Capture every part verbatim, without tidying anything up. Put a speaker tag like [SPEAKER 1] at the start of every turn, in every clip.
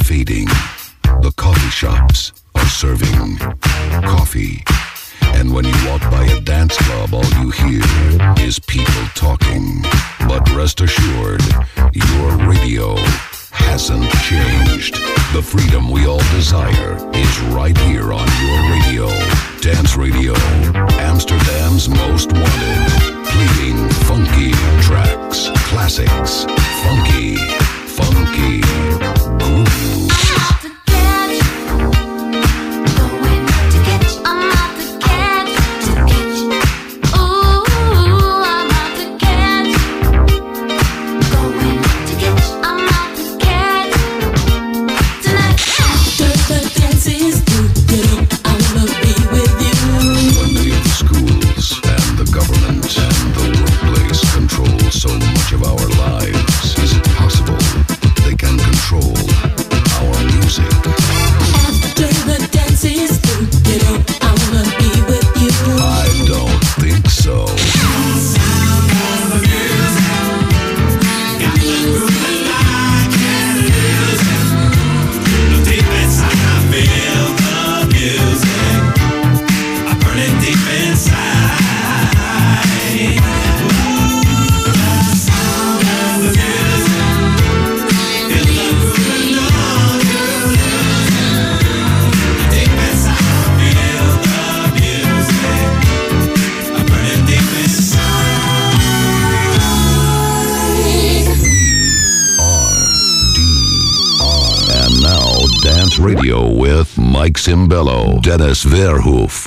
[SPEAKER 1] fading. The coffee shops are serving coffee. And when you walk by a dance club, all you hear is people talking. But rest assured, your radio hasn't changed. The freedom we all desire is right here on your radio. Dance Radio, Amsterdam's most wanted. Playing funky tracks, classics, funky, funky grooves. So much of our lives. Is it possible they can control our music?
[SPEAKER 2] After the dance is through, you know I wanna be with you.
[SPEAKER 1] I don't think so.
[SPEAKER 3] Sound of the music, got the groove I can use it. Deep inside I feel the music, I burn it deep inside.
[SPEAKER 1] Dance Radio with Mike Cimbello, Dennis Verhoof.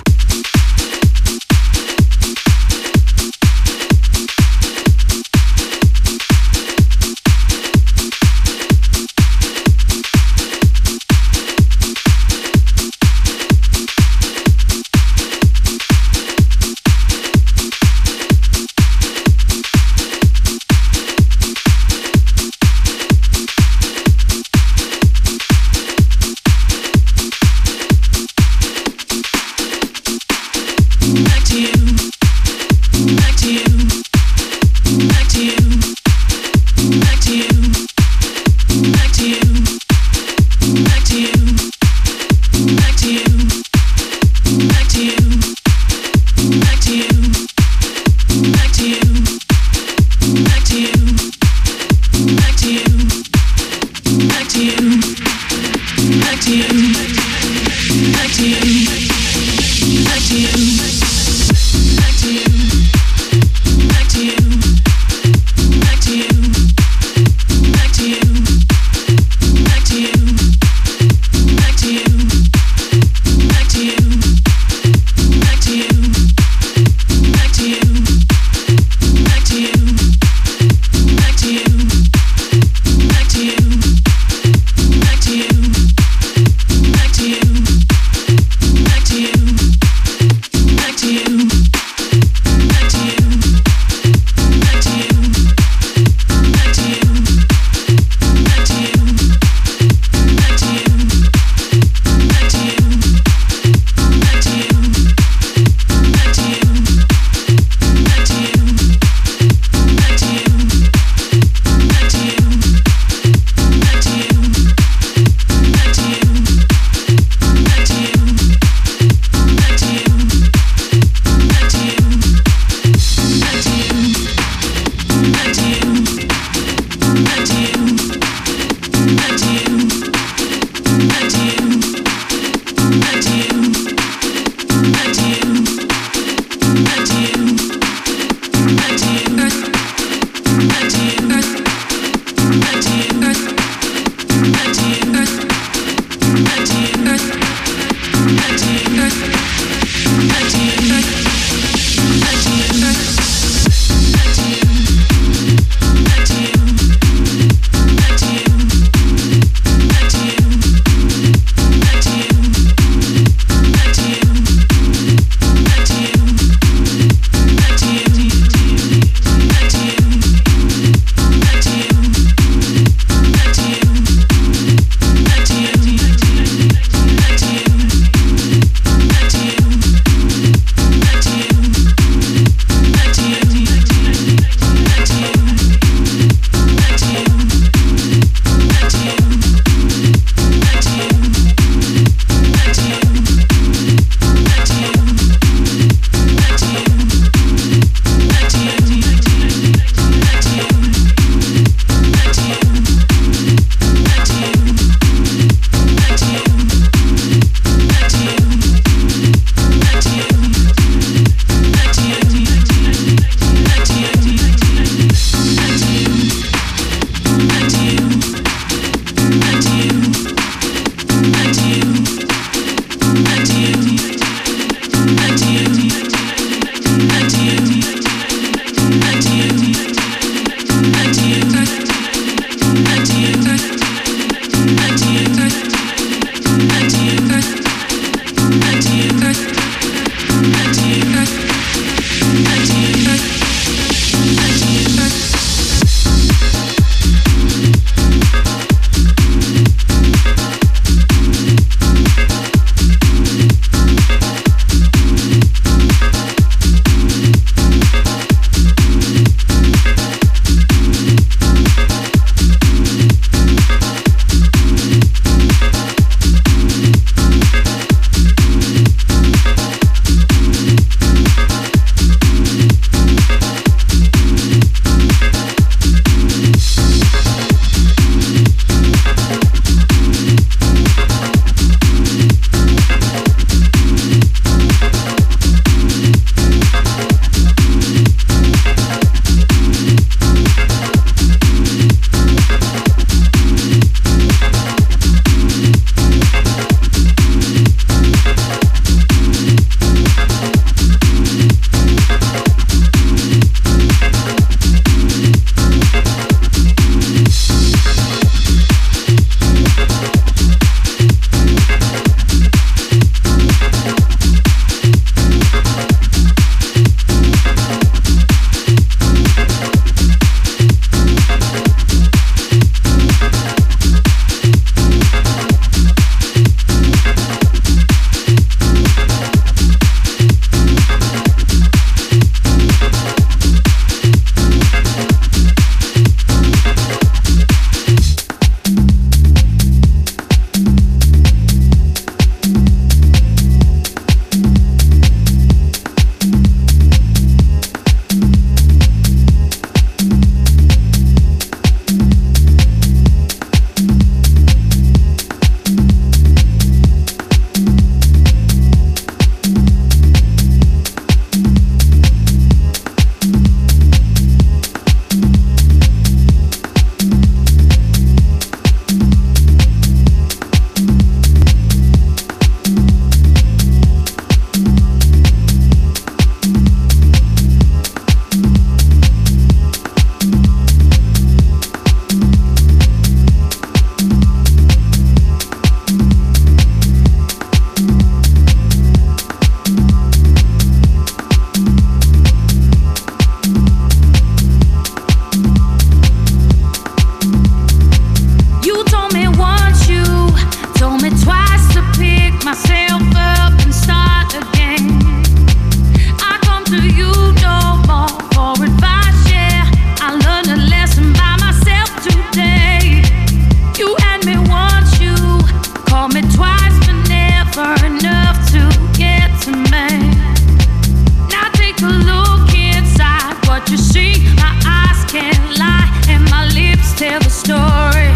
[SPEAKER 4] tell the story.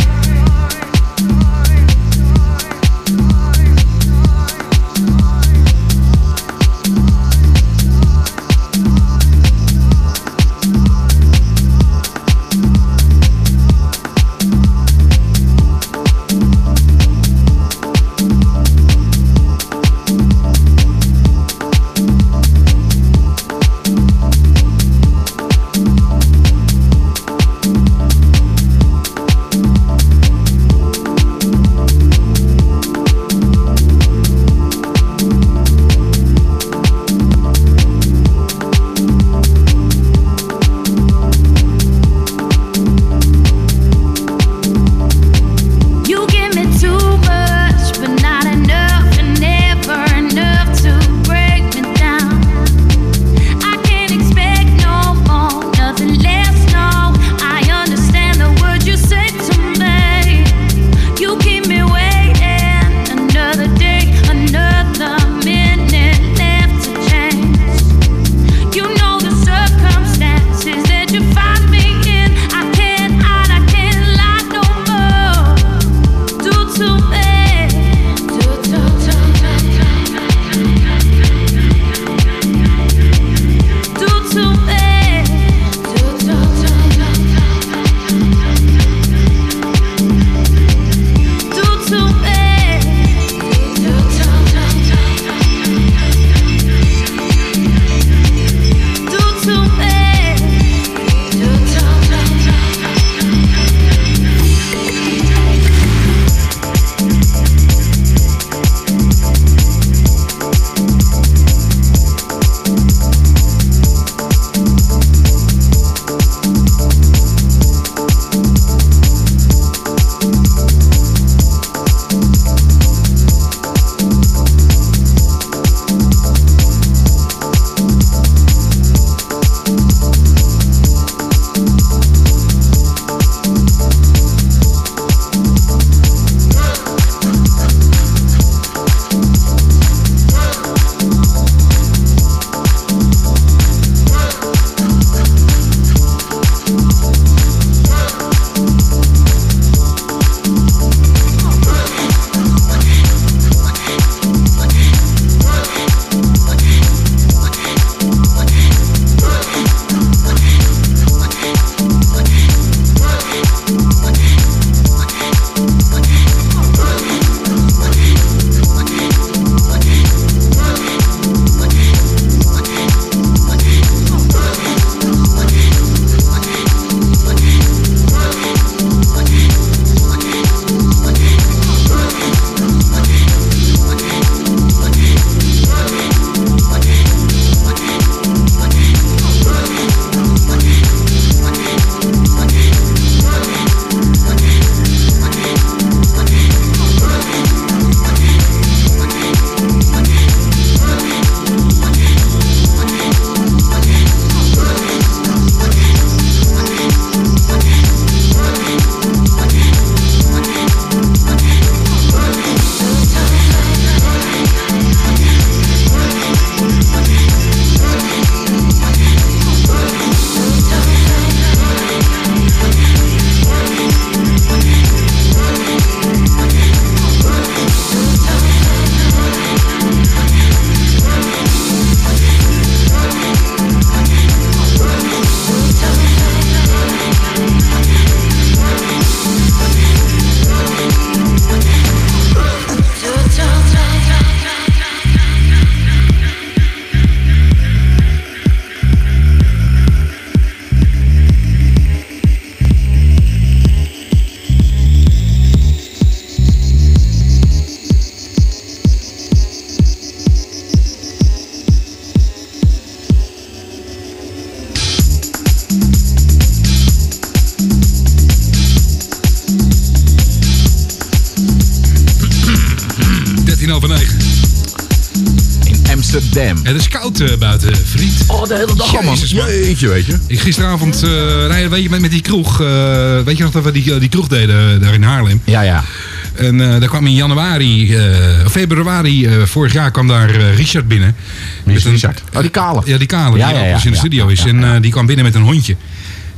[SPEAKER 5] Amsterdam.
[SPEAKER 6] Het is koud uh, buiten, vriend.
[SPEAKER 5] Oh, de hele dag al, man. Jeetje, weet je.
[SPEAKER 6] Ik gisteravond, uh, nee, weet je, met, met die kroeg. Uh, weet je nog dat we die, die kroeg deden daar in Haarlem?
[SPEAKER 5] Ja, ja.
[SPEAKER 6] En uh, daar kwam in januari, uh, februari uh, vorig jaar kwam daar uh, Richard binnen.
[SPEAKER 5] Wie is Richard? Oh, die kale.
[SPEAKER 6] Ja, die kale,
[SPEAKER 5] ja,
[SPEAKER 6] die
[SPEAKER 5] ja, ja,
[SPEAKER 6] ook dus in de
[SPEAKER 5] ja,
[SPEAKER 6] studio
[SPEAKER 5] ja,
[SPEAKER 6] is.
[SPEAKER 5] ja,
[SPEAKER 6] en uh,
[SPEAKER 5] ja.
[SPEAKER 6] die kwam binnen met een hondje.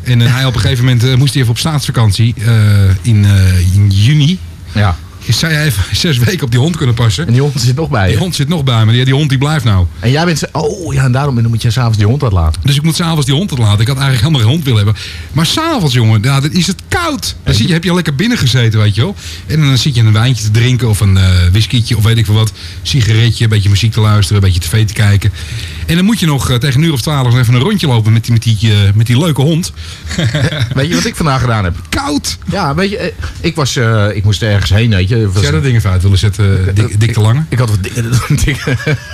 [SPEAKER 6] En uh, hij op een gegeven moment uh, moest hij even op staatsvakantie uh, in, uh, in juni.
[SPEAKER 4] Ja.
[SPEAKER 6] Zou jij even zes weken op die hond kunnen passen?
[SPEAKER 4] En die hond zit nog bij je.
[SPEAKER 6] Die hond zit nog bij me. Die, die hond die blijft nou.
[SPEAKER 4] En jij bent... Oh ja, en daarom dan moet je s'avonds die hond uitlaten.
[SPEAKER 6] Dus ik moet s'avonds die hond uitlaten. Ik had eigenlijk helemaal geen hond willen hebben. Maar s'avonds, jongen, ja, dan is het koud. Dan zit je, heb je lekker binnen gezeten, weet je wel. En dan zit je een wijntje te drinken of een uh, whiskietje of weet ik veel wat. Sigaretje, een beetje muziek te luisteren, een beetje tv te kijken. En dan moet je nog uh, tegen een uur of twaalf nog even een rondje lopen met die, met die, uh, met die leuke hond.
[SPEAKER 4] Weet je wat ik vandaag gedaan heb?
[SPEAKER 6] Koud!
[SPEAKER 4] Ja, weet je, ik was... Uh, ik moest ergens heen, weet je. Was
[SPEAKER 6] Zou jij dat ding even uit willen zetten, uh, dik, dik te lange?
[SPEAKER 4] Ik, ik had wat dingen te doen. Dik.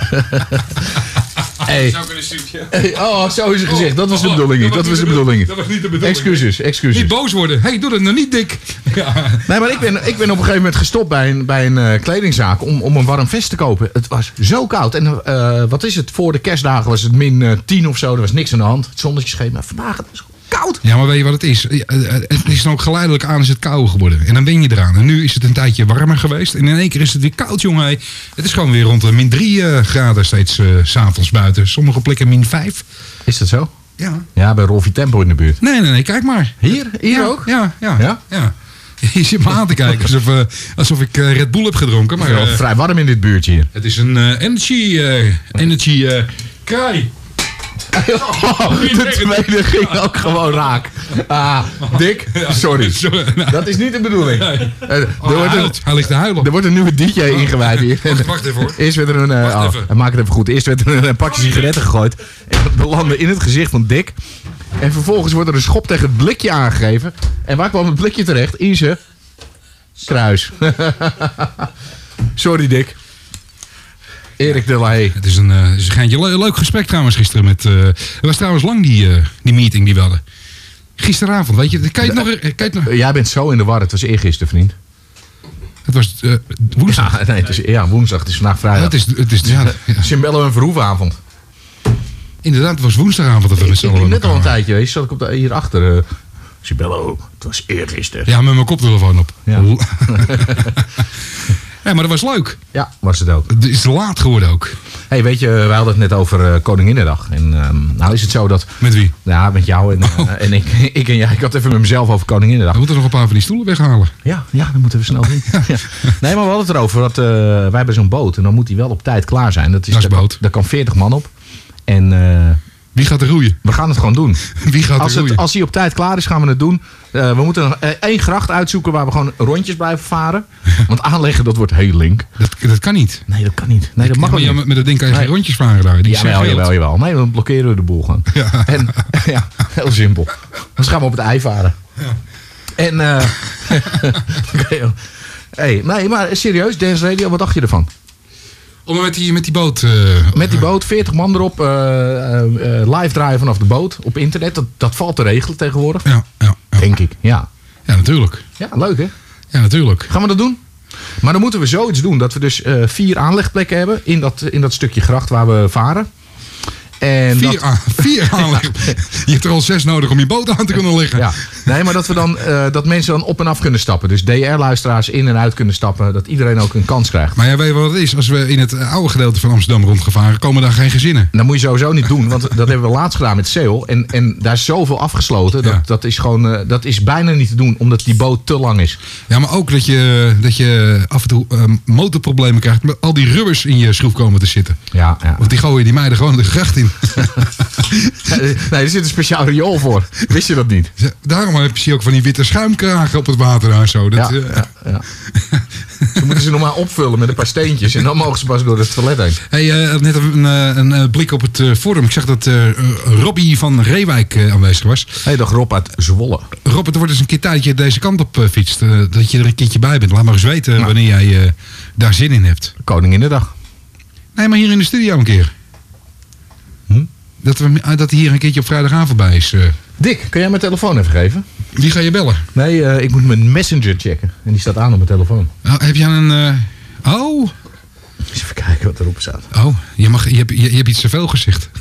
[SPEAKER 4] Hey. Hey, oh, zo is het gezegd. Dat was de bedoeling niet. Dat was de bedoeling.
[SPEAKER 6] Dat was niet de bedoeling.
[SPEAKER 4] Excuses, excuses.
[SPEAKER 6] Niet boos worden. Hé, hey, doe dat nou niet, dik. Ja.
[SPEAKER 4] Nee, maar ik ben, ik ben op een gegeven moment gestopt bij een, bij een uh, kledingzaak om, om een warm vest te kopen. Het was zo koud. En uh, wat is het? Voor de kerstdagen was het min uh, tien of zo. Er was niks aan de hand. Het zonnetje scheen. Maar vandaag het is koud.
[SPEAKER 6] Ja, maar weet je wat het is? Het is dan ook geleidelijk aan is het kouder geworden. En dan ben je eraan. En nu is het een tijdje warmer geweest. En in één keer is het weer koud, jongen. Hey. Het is gewoon weer rond de min drie uh, graden steeds uh, 's avonds buiten. Sommige plekken min vijf.
[SPEAKER 4] Is dat zo?
[SPEAKER 6] Ja.
[SPEAKER 4] Ja, bij Rolfie Tempo in de buurt.
[SPEAKER 6] Nee, nee, nee. Kijk maar.
[SPEAKER 4] Hier? Hier
[SPEAKER 6] ja,
[SPEAKER 4] ook?
[SPEAKER 6] Ja, ja.
[SPEAKER 4] Ja?
[SPEAKER 6] ja. Je zit me aan te kijken alsof, uh, alsof ik uh, Red Bull heb gedronken. Maar
[SPEAKER 4] Het is wel
[SPEAKER 6] uh,
[SPEAKER 4] vrij warm in dit buurtje hier.
[SPEAKER 6] het is een uh, energy, uh, energy uh, kraai.
[SPEAKER 4] Oh, de tweede ging ook gewoon raak. Ah, Dick, sorry.
[SPEAKER 6] Sorry, nou.
[SPEAKER 4] Dat is niet de bedoeling.
[SPEAKER 6] Nee.
[SPEAKER 4] Uh, er,
[SPEAKER 6] Oh, hij,
[SPEAKER 4] wordt een,
[SPEAKER 6] huilt. Hij ligt te huilen.
[SPEAKER 4] er wordt een nieuwe D J ingewijd hier.
[SPEAKER 6] Wacht, wacht even hoor.
[SPEAKER 4] Eerst werd er een... Uh,
[SPEAKER 6] Wacht
[SPEAKER 4] oh,
[SPEAKER 6] even.
[SPEAKER 4] maak het even goed. Eerst werd er een pakje sigaretten gegooid. En dat belandde in het gezicht van Dick. En vervolgens wordt er een schop tegen het blikje aangegeven. En waar kwam het blikje terecht? In zijn kruis. Sorry, Dick. Erik de Lahaye.
[SPEAKER 6] Het is een, uh, het is een geintje. Le- leuk gesprek trouwens gisteren met... Uh, het was trouwens lang die, uh, die meeting die we hadden. Gisteravond, weet je. Kan je het nog... Kan je het, nog
[SPEAKER 4] Jij bent zo in de war. Het was eergisteren, vriend.
[SPEAKER 6] het was uh, woensdag.
[SPEAKER 4] Ja, nee, het is, ja, woensdag. Het is vandaag
[SPEAKER 6] Ja,
[SPEAKER 4] vrijdag.
[SPEAKER 6] het is, het is, ja, ja.
[SPEAKER 4] Cimbello en Verhoevenavond.
[SPEAKER 6] Inderdaad, het was woensdagavond. Dat we
[SPEAKER 4] Ik
[SPEAKER 6] met z'n
[SPEAKER 4] liep
[SPEAKER 6] allen
[SPEAKER 4] net al een
[SPEAKER 6] elkaar-
[SPEAKER 4] tijdje, weet je. Zat ik op de, hierachter. Uh, Cimbello, het was eergisteren.
[SPEAKER 6] Ja, met mijn koptelefoon op.
[SPEAKER 4] Ja.
[SPEAKER 6] Ja, maar dat was leuk.
[SPEAKER 4] Ja, was het ook.
[SPEAKER 6] Het is laat geworden ook.
[SPEAKER 4] Hey, weet je, wij hadden het net over uh, Koninginnedag. En um, nou is het zo dat...
[SPEAKER 6] Met wie?
[SPEAKER 4] Ja, met jou en, uh,
[SPEAKER 6] Oh.
[SPEAKER 4] en ik, ik en jij. Ik had even met mezelf over Koninginnedag.
[SPEAKER 6] We moeten nog een paar van die stoelen weghalen.
[SPEAKER 4] Ja, ja, dat moeten we snel doen. Ja. Nee, maar we hadden het erover. Dat, uh, wij hebben zo'n boot en dan moet die wel op tijd klaar zijn. Dat is,
[SPEAKER 6] Dat is
[SPEAKER 4] daar,
[SPEAKER 6] boot.
[SPEAKER 4] daar kan veertig man op. En uh,
[SPEAKER 6] Wie gaat er roeien?
[SPEAKER 4] we gaan het gewoon doen.
[SPEAKER 6] Wie gaat
[SPEAKER 4] Als,
[SPEAKER 6] er
[SPEAKER 4] het,
[SPEAKER 6] roeien?
[SPEAKER 4] als die op tijd klaar is, gaan we het doen. Uh, we moeten nog uh, één gracht uitzoeken waar we gewoon rondjes blijven varen. Want aanleggen, dat wordt heel link.
[SPEAKER 6] Dat, dat kan niet.
[SPEAKER 4] Nee, dat kan niet. Nee, dat mag
[SPEAKER 6] maar
[SPEAKER 4] ook
[SPEAKER 6] ja,
[SPEAKER 4] niet.
[SPEAKER 6] met met dat ding kan je
[SPEAKER 4] Nee.
[SPEAKER 6] geen rondjes varen daar. Die
[SPEAKER 4] Ja,
[SPEAKER 6] zijn
[SPEAKER 4] jawel,
[SPEAKER 6] geheeld.
[SPEAKER 4] jawel, jawel. Nee, dan blokkeren we de boel gewoon.
[SPEAKER 6] Ja.
[SPEAKER 4] En, ja, heel simpel. Dan gaan we op het ei varen. En, eh okay, hey, nee, maar serieus, Dance Radio, wat dacht je ervan?
[SPEAKER 6] Om met die, met die boot... uh,
[SPEAKER 4] Met die boot, veertig man erop, uh, uh, live draaien vanaf de boot op internet. Dat, dat valt te regelen tegenwoordig.
[SPEAKER 6] Ja, ja, ja.
[SPEAKER 4] Denk ik, ja.
[SPEAKER 6] Ja, natuurlijk.
[SPEAKER 4] Ja, leuk hè?
[SPEAKER 6] Ja, natuurlijk.
[SPEAKER 4] Gaan we dat doen? Maar dan moeten we zoiets doen dat we dus uh, vier aanlegplekken hebben in dat, in dat stukje gracht waar we varen. En
[SPEAKER 6] Vier,
[SPEAKER 4] dat,
[SPEAKER 6] aan, vier aanleggen. Je hebt er al zes nodig om je boot aan te kunnen leggen.
[SPEAKER 4] ja. Nee, maar dat, we dan, uh, dat mensen dan op en af kunnen stappen. Dus D R-luisteraars in en uit kunnen stappen. Dat iedereen ook een kans krijgt.
[SPEAKER 6] Maar jij weet wat het is. Als we in het oude gedeelte van Amsterdam rondgevaren, komen daar geen gezinnen.
[SPEAKER 4] Dat moet je sowieso niet doen, want dat hebben we laatst gedaan met Seel. En, en daar is zoveel afgesloten. Dat,
[SPEAKER 6] Ja.
[SPEAKER 4] dat, is gewoon, uh, dat is bijna niet te doen, omdat die boot te lang is.
[SPEAKER 6] Ja, maar ook dat je, dat je af en toe uh, motorproblemen krijgt met al die rubbers in je schroef komen te zitten.
[SPEAKER 4] Ja, ja.
[SPEAKER 6] Want die gooien die meiden gewoon de gracht in.
[SPEAKER 4] Nee, er zit een speciaal riool voor. Wist je dat niet?
[SPEAKER 6] Daarom heb je ook van die witte schuimkragen op het water daar zo. Dat,
[SPEAKER 4] Ja,
[SPEAKER 6] uh,
[SPEAKER 4] ja, ja. Ze moeten ze nog maar opvullen met een paar steentjes. En dan mogen ze pas door het toilet heen.
[SPEAKER 6] Hey, uh, net een, uh, een uh, blik op het uh, forum. Ik zag dat uh, Robbie van Reewijk uh, aanwezig was.
[SPEAKER 4] Hey, dag Rob uit Zwolle.
[SPEAKER 6] Rob, het wordt eens een keer tijd dat je deze kant op uh, fietst. Uh, dat je er een keertje bij bent. Laat maar eens weten
[SPEAKER 4] Ja.
[SPEAKER 6] wanneer jij uh, daar zin in hebt.
[SPEAKER 4] Koninginnedag.
[SPEAKER 6] Nee, maar hier in de studio een keer.
[SPEAKER 4] Hm?
[SPEAKER 6] Dat, we, uh, dat hij hier een keertje op vrijdagavond bij is. Uh,
[SPEAKER 4] Dick, kun jij mijn telefoon even geven?
[SPEAKER 6] wie ga je bellen?
[SPEAKER 4] Nee, uh, ik moet mijn Messenger checken. En die staat aan op mijn telefoon.
[SPEAKER 6] Oh, heb jij een... Uh, oh,
[SPEAKER 4] Eens even kijken wat erop staat.
[SPEAKER 6] oh je, mag, je, hebt, je, je hebt iets te veel gezegd.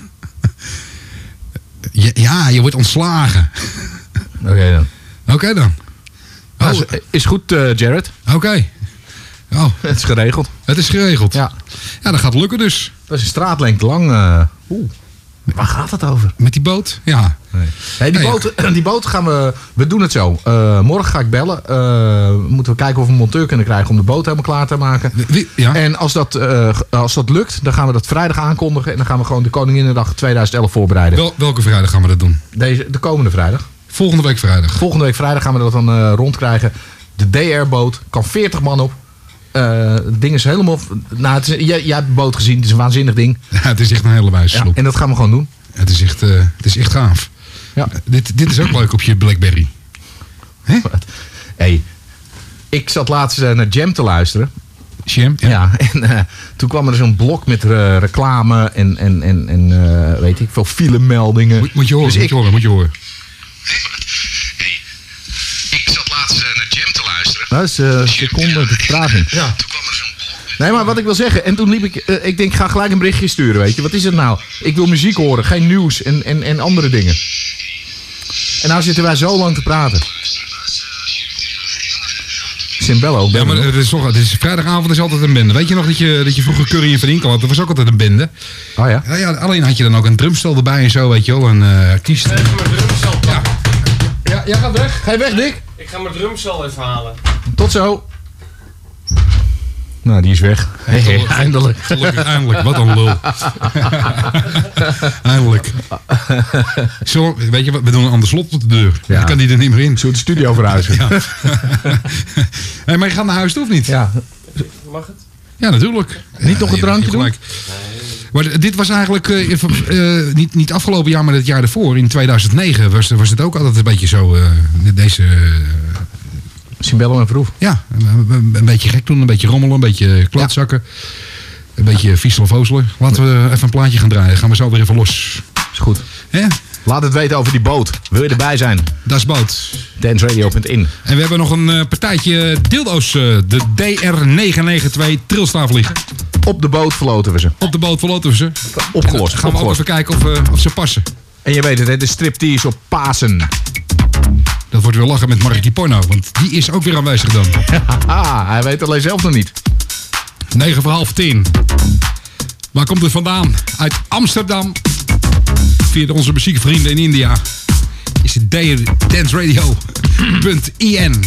[SPEAKER 6] ja, ja, je wordt ontslagen.
[SPEAKER 4] Oké okay, dan.
[SPEAKER 6] Oké dan.
[SPEAKER 4] Oh,
[SPEAKER 6] Oh,
[SPEAKER 4] is, is goed, uh, Jared.
[SPEAKER 6] Oké. Oh,
[SPEAKER 4] Het is geregeld.
[SPEAKER 6] het is geregeld.
[SPEAKER 4] Ja.
[SPEAKER 6] Ja, dat gaat lukken dus.
[SPEAKER 4] Dat is een straatlengte lang. Uh, Oeh. Waar gaat het over?
[SPEAKER 6] Met die boot? Ja.
[SPEAKER 4] Nee, nee die,
[SPEAKER 6] Nee,
[SPEAKER 4] boot, die boot gaan we... We doen het zo. Uh, morgen ga ik bellen. Uh, moeten we kijken of we een monteur kunnen krijgen om de boot helemaal klaar te maken.
[SPEAKER 6] Wie, ja.
[SPEAKER 4] En als dat, uh, als dat lukt, dan gaan we dat vrijdag aankondigen. En dan gaan we gewoon de Koninginnedag tweeduizend elf voorbereiden.
[SPEAKER 6] Wel, welke vrijdag gaan we dat doen?
[SPEAKER 4] Deze, de komende vrijdag.
[SPEAKER 6] Volgende week vrijdag.
[SPEAKER 4] Volgende week vrijdag gaan we dat dan uh, rondkrijgen. De D R-boot. Kan veertig man op. Uh, het ding is helemaal... Nou, het is, jij, jij hebt de boot gezien. Het is een waanzinnig ding.
[SPEAKER 6] Ja, het is echt een hele wijze
[SPEAKER 4] Ja,
[SPEAKER 6] sloep.
[SPEAKER 4] en dat gaan we gewoon doen.
[SPEAKER 6] Het is echt, uh, het is echt gaaf.
[SPEAKER 4] Ja.
[SPEAKER 6] Uh, dit, dit is ook leuk op je Blackberry. Hè?
[SPEAKER 4] Hey, ik zat laatst uh, naar Jam te luisteren.
[SPEAKER 6] Jam?
[SPEAKER 4] Ja, ja en uh, toen kwam er zo'n blok met uh, reclame en, en, en, en uh, weet ik veel, filemeldingen.
[SPEAKER 6] Moet, moet je horen,
[SPEAKER 4] Dus
[SPEAKER 6] moet
[SPEAKER 4] ik,
[SPEAKER 6] je horen, moet je horen.
[SPEAKER 4] Hey, ik zat laatst uh, naar Jam te luisteren. Dat is uh, seconde de vertraging. Ja. Toen kwam er zo'n blok. Nee, maar wat ik wil zeggen, en toen liep ik, uh, ik denk, ga gelijk een berichtje sturen, weet je. Wat is het nou? Ik wil muziek horen, geen nieuws en, en, en andere dingen. En nou zitten wij zo lang te praten. Simbello.
[SPEAKER 6] Ja, maar het is, toch, het is vrijdagavond is altijd een bende. Weet je nog dat je, dat je vroeger Curry en Van Inkel had? Dat was ook altijd een bende.
[SPEAKER 4] Oh ja?
[SPEAKER 6] Ja, ja, alleen had je dan ook een drumstel erbij en zo, weet je wel. Een uh, artiest.
[SPEAKER 7] Even mijn drumstel pakken.
[SPEAKER 6] Ja.
[SPEAKER 4] Ja, jij gaat weg. Ga je weg, Dick?
[SPEAKER 7] Ik ga mijn drumstel even halen.
[SPEAKER 4] Tot zo. Nou, die is weg. Hey, hey, eindelijk.
[SPEAKER 6] Gelukkig, eindelijk. Wat een lul. Eindelijk. Zo, weet je wat, we doen een ander slot op de deur.
[SPEAKER 4] Ja.
[SPEAKER 6] Dan kan die er niet meer in.
[SPEAKER 4] Zullen we de studio verhuizen?
[SPEAKER 6] Ja. Hey, maar je gaat naar huis toe of niet?
[SPEAKER 4] Ja.
[SPEAKER 7] Mag het?
[SPEAKER 6] Ja, natuurlijk.
[SPEAKER 4] Niet
[SPEAKER 6] Ja,
[SPEAKER 4] nog een
[SPEAKER 6] je-
[SPEAKER 4] drankje
[SPEAKER 6] je
[SPEAKER 4] doen?
[SPEAKER 6] gelijk. Maar dit was eigenlijk uh, uh, niet, niet afgelopen jaar, maar het jaar ervoor. In tweeduizend negen was, was het ook altijd een beetje zo. Uh, deze. Uh,
[SPEAKER 4] Simbello en Verhoef.
[SPEAKER 6] ja, een, een beetje gek doen, een beetje rommelen, een beetje klootzakken. Een beetje vieselen vozelen. Laten we even een plaatje gaan draaien. Gaan we zo weer even los.
[SPEAKER 4] Is goed.
[SPEAKER 6] Hè?
[SPEAKER 4] Laat het weten over die boot. Wil je erbij zijn?
[SPEAKER 6] Dat is boot.
[SPEAKER 4] danceradio punt in.
[SPEAKER 6] En we hebben nog een uh, partijtje dildo's. Uh, de D R negen negen twee trilstaaf liggen.
[SPEAKER 4] Op de boot verloten we ze.
[SPEAKER 6] Op de boot verloten we ze.
[SPEAKER 4] Opgelost.
[SPEAKER 6] Dan gaan we ook
[SPEAKER 4] opgelost.
[SPEAKER 6] even kijken of, uh, of ze passen.
[SPEAKER 4] En je weet het, hè, de striptease op Pasen.
[SPEAKER 6] Dat wordt weer lachen met Markie Porno. Want die is ook weer aanwezig dan.
[SPEAKER 4] Haha, hij weet alleen zelf nog niet.
[SPEAKER 6] negen voor half tien. Waar komt het vandaan? Uit Amsterdam. Via onze muziekvrienden in India. Is het danceradio punt I N.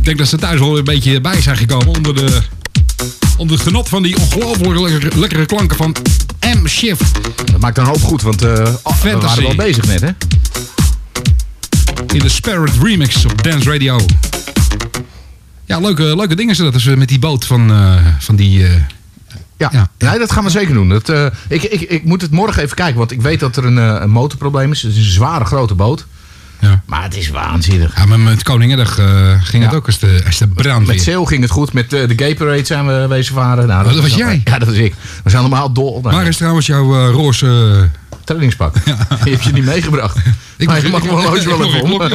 [SPEAKER 6] Ik denk dat ze thuis wel een beetje bij zijn gekomen onder de... onder het genot van die ongelooflijk lekkere, lekkere klanken van M-Shift.
[SPEAKER 4] Dat maakt een hoop goed, want uh, oh, we waren wel bezig net, hè?
[SPEAKER 6] In de Spirit Remix op Dance Radio. Ja, leuke, leuke dingen zijn dat. Dus met die boot van, uh, van die... Uh,
[SPEAKER 4] ja,
[SPEAKER 6] ja.
[SPEAKER 4] Nee, dat gaan we zeker doen. Dat, uh, ik, ik, ik moet het morgen even kijken, want ik weet dat er een, uh, een motorprobleem is. Het is een zware grote boot.
[SPEAKER 6] Ja.
[SPEAKER 4] Maar het is waanzinnig.
[SPEAKER 6] Ja, maar met Koninginnedag uh, ging
[SPEAKER 4] ja.
[SPEAKER 6] het ook als de, als de brand
[SPEAKER 4] Met Seel ging het goed. Met uh, de Gay Parade zijn we wezen varen. Nou,
[SPEAKER 6] dat, dat was jij?
[SPEAKER 4] Ja, dat was ik. We zijn allemaal dol. Nou,
[SPEAKER 6] Waar is trouwens jouw uh, roze... Uh...
[SPEAKER 4] trainingspak? Ja. Die heb je niet meegebracht.
[SPEAKER 6] Ik
[SPEAKER 4] maar je mag gewoon nooit wel even om.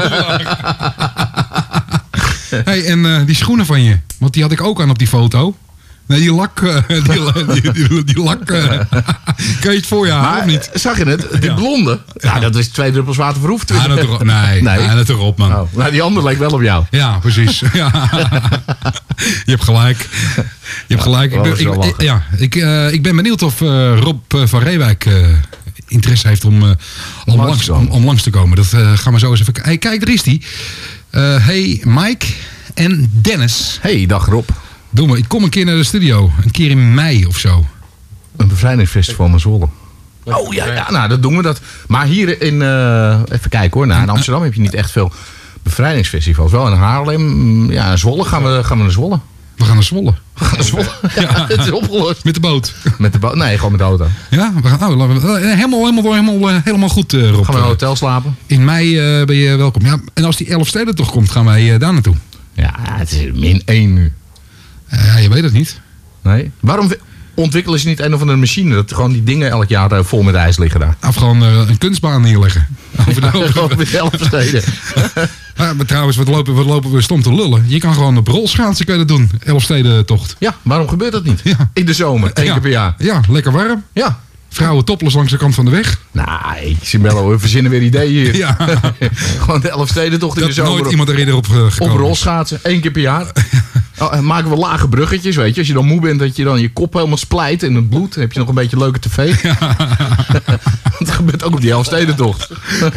[SPEAKER 6] Hey, en uh, die schoenen van je. Want die had ik ook aan op die foto. Nee, die lak... Uh, die, die, die, die lak... Uh, kan je het voor je halen
[SPEAKER 4] maar,
[SPEAKER 6] of niet?
[SPEAKER 4] Zag je het? Die
[SPEAKER 6] ja.
[SPEAKER 4] blonde. Ja. Nou, dat is twee druppels water verhoefd.
[SPEAKER 6] Ja, dat erop. Nee, nee. Ja, dat erop, man.
[SPEAKER 4] Oh, nou, die andere leek wel op jou.
[SPEAKER 6] Ja, precies. Ja. Je hebt gelijk. Je hebt gelijk.
[SPEAKER 4] Ja,
[SPEAKER 6] ik, ben, ik, ja, ik, uh, ik ben benieuwd of uh, Rob uh, van Reewijk uh, interesse heeft om, uh, om, langs, langs om, om langs te komen. Dat uh, gaan we zo eens even kijken. Hey, kijk, daar is die. Uh, hey, Mike en Dennis.
[SPEAKER 4] Hey, dag Rob.
[SPEAKER 6] Doe maar, ik kom een keer naar de studio. Een keer in mei of zo.
[SPEAKER 4] Een bevrijdingsfestival in Zwolle. Oh ja, ja, nou dat doen we dat. Maar hier in, uh, even kijken hoor, nou, in Amsterdam heb je niet echt veel bevrijdingsfestivals. Wel in Haarlem, ja, in Zwolle gaan we, gaan we naar Zwolle.
[SPEAKER 6] We gaan naar Zwolle.
[SPEAKER 4] We gaan naar Zwolle, ja, ja. Het is opgelost.
[SPEAKER 6] Met de boot?
[SPEAKER 4] Met de boot, nee, gewoon met de auto.
[SPEAKER 6] Ja, we gaan, oh, helemaal, helemaal, helemaal, helemaal goed uh, Rob.
[SPEAKER 4] Gaan we in een hotel slapen?
[SPEAKER 6] In mei uh, ben je welkom. Ja, en als die Elfsteden toch komt, gaan wij uh, daar naartoe.
[SPEAKER 4] Ja, het is min één nu.
[SPEAKER 6] Uh, ja, je weet het niet.
[SPEAKER 4] Nee. Waarom ontwikkelen ze niet een of andere machine dat gewoon die dingen elk jaar uh, vol met ijs liggen daar?
[SPEAKER 6] Of gewoon uh, een kunstbaan neerleggen. Over de, over
[SPEAKER 4] over de Elfsteden.
[SPEAKER 6] Ja, maar trouwens, wat lopen, wat lopen we stom te lullen. Je kan gewoon op rolschaatsen kunnen doen. Elfsteden tocht.
[SPEAKER 4] Ja, waarom gebeurt dat niet?
[SPEAKER 6] Ja.
[SPEAKER 4] In de zomer, één
[SPEAKER 6] ja.
[SPEAKER 4] keer per jaar.
[SPEAKER 6] Ja, lekker warm.
[SPEAKER 4] Ja.
[SPEAKER 6] Vrouwen topless langs de kant van de weg.
[SPEAKER 4] Nee, Simbello, we verzinnen weer ideeën hier.
[SPEAKER 6] Ja.
[SPEAKER 4] Gewoon de Elfstedentocht in
[SPEAKER 6] Dat
[SPEAKER 4] de zomer.
[SPEAKER 6] nooit iemand er eerder op uh, gekomen.
[SPEAKER 4] Op rolschaatsen, één keer per jaar. Oh, en maken we lage bruggetjes, weet je. Als je dan moe bent, dat je dan je kop helemaal splijt in het bloed. Dan heb je nog een beetje leuke tv. Ja. Dat gebeurt ook op die Elfstedentocht.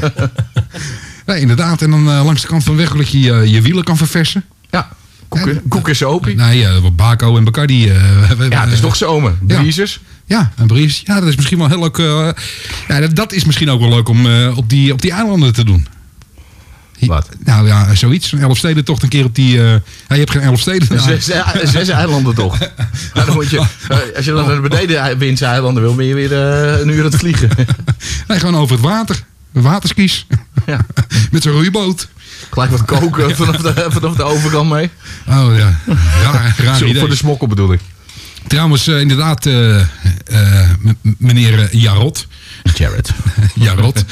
[SPEAKER 6] Nee, inderdaad. En dan uh, langs de kant van de weg dat je uh, je wielen kan verversen.
[SPEAKER 4] Ja. Koek, koek en sopie.
[SPEAKER 6] Nee, uh, Baco en Bacardi. Uh,
[SPEAKER 4] ja, het is toch zomer. Breezers.
[SPEAKER 6] Ja, een breeze. Ja, dat is misschien wel heel leuk. Uh, ja, dat, dat is misschien ook wel leuk om uh, op, die, op die eilanden te doen.
[SPEAKER 4] Wat?
[SPEAKER 6] Nou ja, zoiets. Een Elfstedentocht een keer op die... Uh, ja, je hebt geen Elfsteden.
[SPEAKER 4] Zes, zes eilanden toch? Nou, dan moet je, als je dan naar de benedenwindse eilanden wil, ben je weer uh, een uur aan het vliegen.
[SPEAKER 6] Nee, gewoon over het water. Waterskis. Ja. Met zo'n roeiboot.
[SPEAKER 4] Gelijk wat koken ja. vanaf, de, vanaf de overkant mee.
[SPEAKER 6] Oh ja, raar, raar
[SPEAKER 4] Zo,
[SPEAKER 6] idee.
[SPEAKER 4] Voor de smokkel bedoel ik.
[SPEAKER 6] Trouwens, uh, inderdaad, uh, uh, m- meneer Jarot.
[SPEAKER 4] Jared.
[SPEAKER 6] Jarot.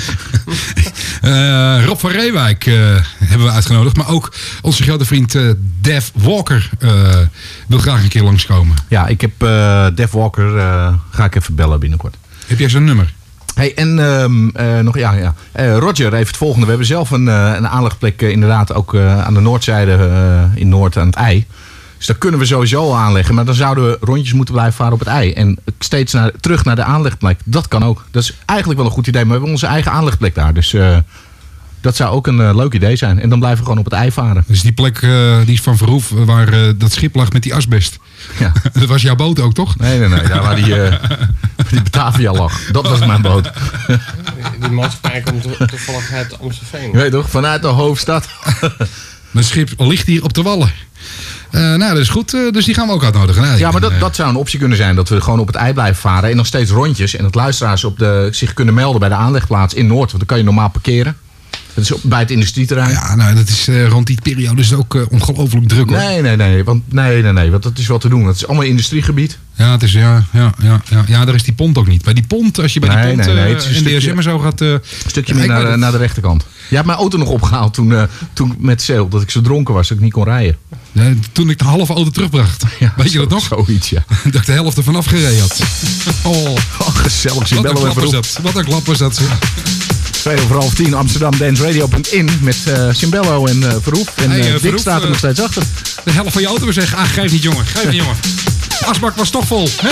[SPEAKER 6] uh, Rob van Reewijk uh, hebben we uitgenodigd. Maar ook onze grote vriend uh, Dev Walker uh, wil graag een keer langskomen.
[SPEAKER 4] Ja, ik heb uh, Dev Walker, uh, ga ik even bellen binnenkort.
[SPEAKER 6] Heb jij zijn nummer?
[SPEAKER 4] Hey, en um, uh, nog, ja, ja. Uh, Roger heeft het volgende. We hebben zelf een, uh, een aanlegplek uh, inderdaad ook uh, aan de noordzijde uh, in Noord aan het IJ. Dus daar kunnen we sowieso al aanleggen. Maar dan zouden we rondjes moeten blijven varen op het IJ. En steeds naar, terug naar de aanlegplek. Dat kan ook. Dat is eigenlijk wel een goed idee. Maar we hebben onze eigen aanlegplek daar. Dus uh, dat zou ook een uh, leuk idee zijn. En dan blijven we gewoon op het IJ varen.
[SPEAKER 6] Dus die plek uh, die is van Verhoef waar uh, dat schip lag met die asbest.
[SPEAKER 4] Ja.
[SPEAKER 6] Dat was jouw boot ook, toch?
[SPEAKER 4] Nee, nee, nee. Daar waar die, uh, die Batavia lag. Dat was mijn boot.
[SPEAKER 7] Die maatschappij komt to- toevallig uit Amstelveen.
[SPEAKER 4] Je weet toch? Vanuit de hoofdstad.
[SPEAKER 6] Mijn schip ligt hier op de wallen. Uh, nou, dat is goed. Uh, dus die gaan we ook uitnodigen. Nee,
[SPEAKER 4] ja, maar dat,
[SPEAKER 6] uh,
[SPEAKER 4] dat zou een optie kunnen zijn. Dat we gewoon op het IJ blijven varen. En nog steeds rondjes. En dat luisteraars op de, zich kunnen melden bij de aanlegplaats in Noord. Want dan kan je normaal parkeren. Dat is op, bij het industrieterrein.
[SPEAKER 6] Ja, nou, dat is uh, rond die periode is het ook uh, ongelooflijk druk, hoor.
[SPEAKER 4] Nee, nee, nee. Want, nee, nee, nee. Want dat is wel te doen. Dat is allemaal industriegebied.
[SPEAKER 6] Ja, het is, ja, ja, ja, ja. ja, daar is die pont ook niet. Bij die pont, als je bij
[SPEAKER 4] Nee,
[SPEAKER 6] die pont
[SPEAKER 4] nee, nee,
[SPEAKER 6] uh,
[SPEAKER 4] het is een
[SPEAKER 6] in de
[SPEAKER 4] stukje-
[SPEAKER 6] D S M en zo gaat... Uh,
[SPEAKER 4] Een stukje
[SPEAKER 6] ja,
[SPEAKER 4] meer
[SPEAKER 6] ik weet
[SPEAKER 4] naar,
[SPEAKER 6] het.
[SPEAKER 4] naar de rechterkant. Je hebt mijn auto nog opgehaald toen, uh, toen met Seel. Dat ik zo dronken was dat ik niet kon rijden.
[SPEAKER 6] Nee, toen ik de halve auto terugbracht.
[SPEAKER 4] Ja,
[SPEAKER 6] weet je
[SPEAKER 4] zo-
[SPEAKER 6] dat nog?
[SPEAKER 4] Zoiets, ja.
[SPEAKER 6] Dat ik de helft ervan afgereden had. Oh,
[SPEAKER 4] Oh, gezellig.
[SPEAKER 6] wat een
[SPEAKER 4] Simbello
[SPEAKER 6] klap
[SPEAKER 4] even
[SPEAKER 6] was
[SPEAKER 4] op.
[SPEAKER 6] dat. Wat een klap was dat. zeg.
[SPEAKER 4] Twee over half tien. Amsterdam Dance Radio punt in. Met uh, Simbello en uh, Verhoef. En
[SPEAKER 6] Hey,
[SPEAKER 4] uh,
[SPEAKER 6] uh,
[SPEAKER 4] Dick
[SPEAKER 6] Verhoef,
[SPEAKER 4] staat er
[SPEAKER 6] uh,
[SPEAKER 4] nog steeds achter.
[SPEAKER 6] De helft van je auto weer zeggen. Ah, geef niet, jongen. Geef niet, jongen. Asbak was toch vol. Hè?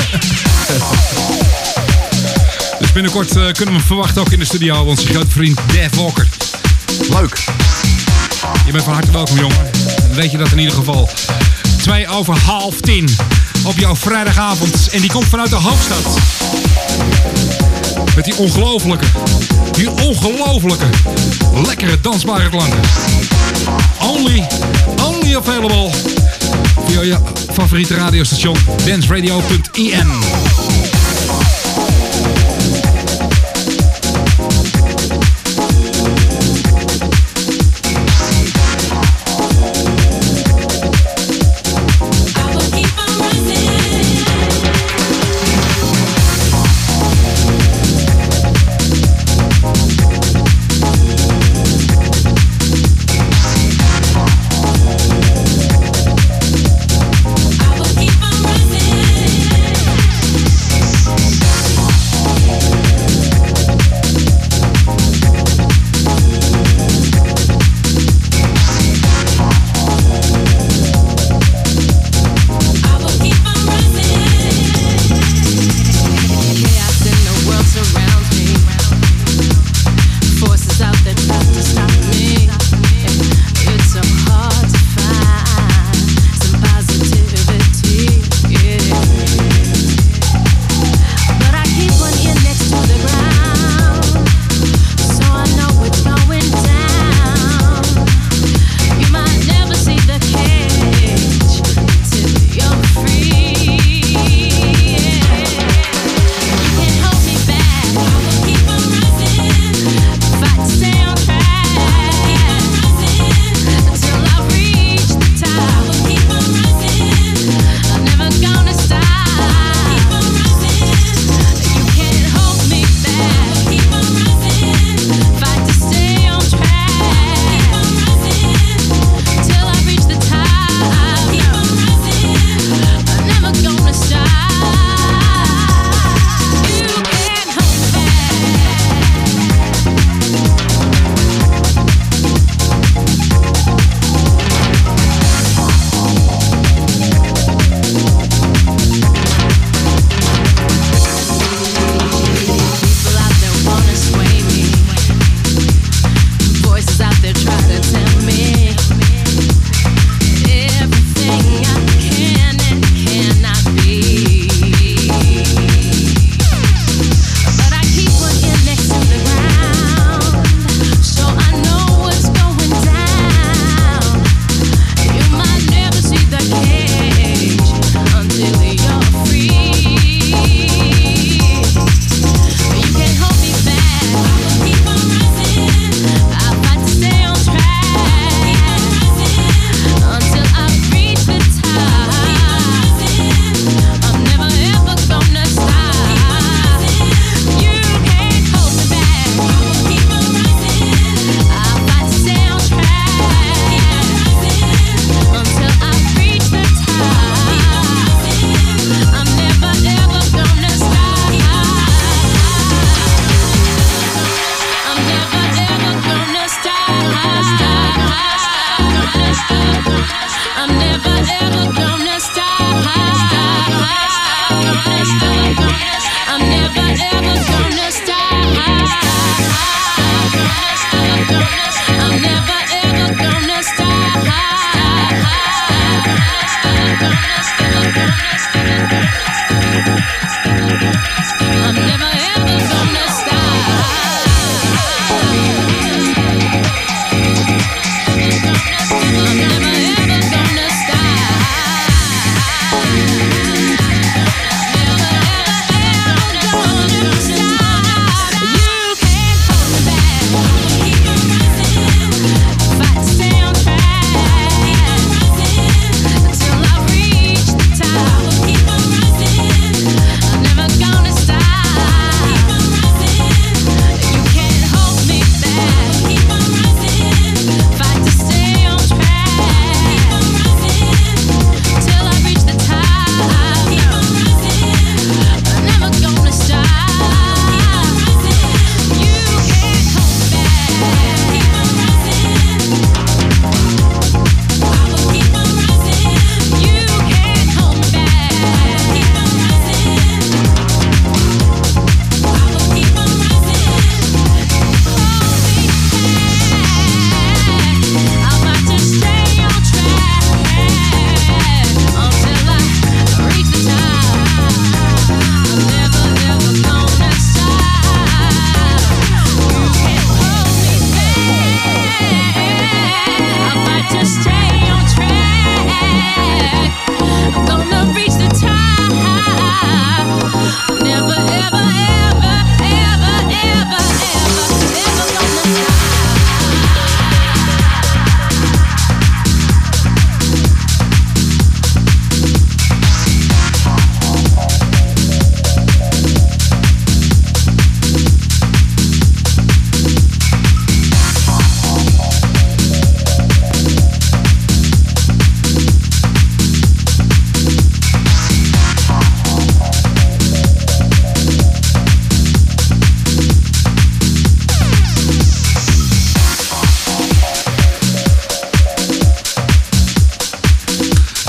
[SPEAKER 6] Dus binnenkort uh, kunnen we hem verwachten ook in de studio. Onze grote vriend Dev Walker.
[SPEAKER 4] Leuk.
[SPEAKER 6] Je bent van harte welkom, jongen. En, weet je dat in ieder geval. Twee over half tien op jouw vrijdagavond. En die komt vanuit de hoofdstad. Met die ongelofelijke, die ongelofelijke, lekkere dansbare klanken. Only, only available via je favoriete radiostation danceradio punt i n.
[SPEAKER 2] I will keep on rising.